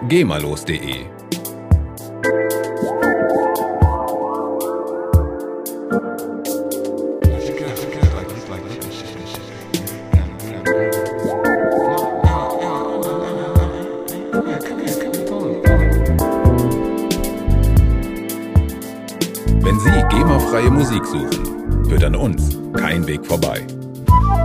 GEMALOS.de. Wenn Sie GEMA-freie Musik suchen, führt an uns kein Weg vorbei.